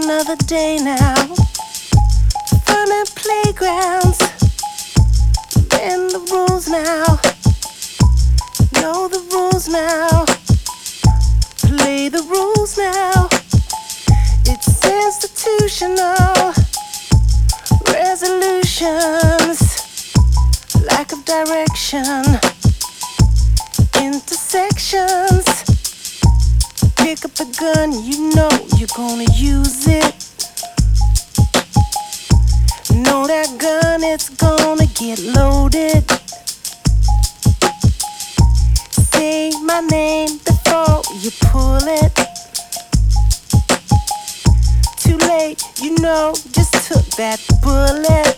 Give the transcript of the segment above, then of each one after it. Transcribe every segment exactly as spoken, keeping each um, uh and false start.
another day now. Fun and playgrounds, bend the rules now. Know the rules now. Play the rules now. It's institutional resolutions, lack of direction, intersections. Pick up the gun, you know you're gonna use it. Know that gun, it's gonna get loaded. Say my name before you pull it. Too late, you know, just took that bullet.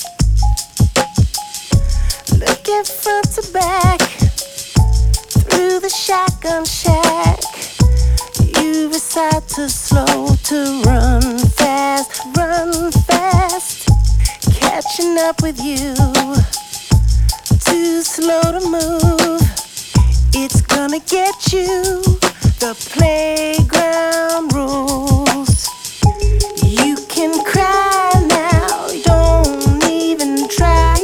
Looking front to back through the shotgun shack. You decide to slow, to run fast, run fast. Catching up with you, too slow to move. It's gonna get you, the playground rules. You can cry now, don't even try.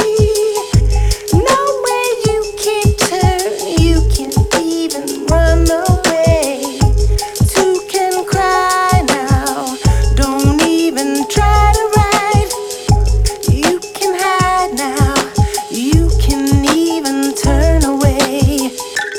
No way you can turn, you can even run away. Two can cry now, don't even try to ride. You can hide now, you can even turn away.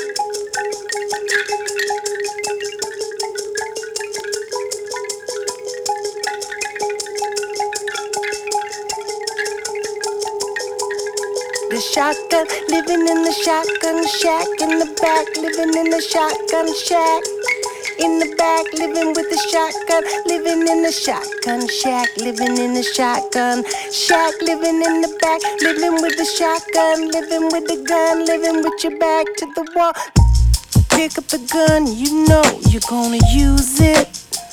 The shotgun, living in the shotgun shack. In the back, living in the shotgun shack. In the back, living with the shotgun. Living in the shotgun shack. Living in the shotgun shack. Living in the back, living with the shotgun. Living with the gun, living with your back to the wall. Pick up the gun, you know you're gonna use it.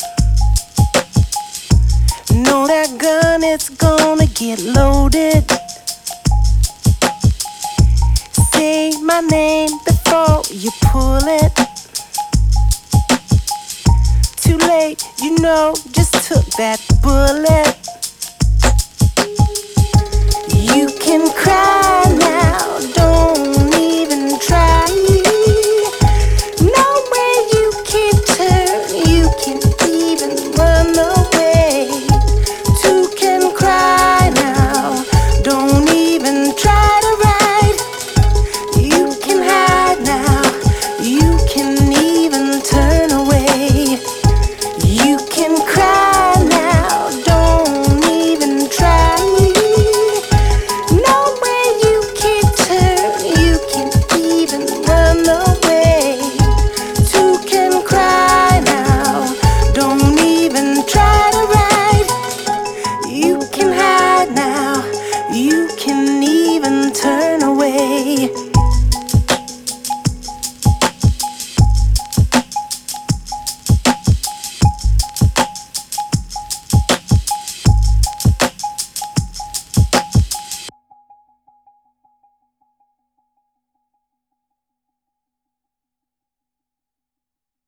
Know that gun, it's gonna get loaded. Say my name before you pull it. Too late, you know, just took that bullet. You can cry.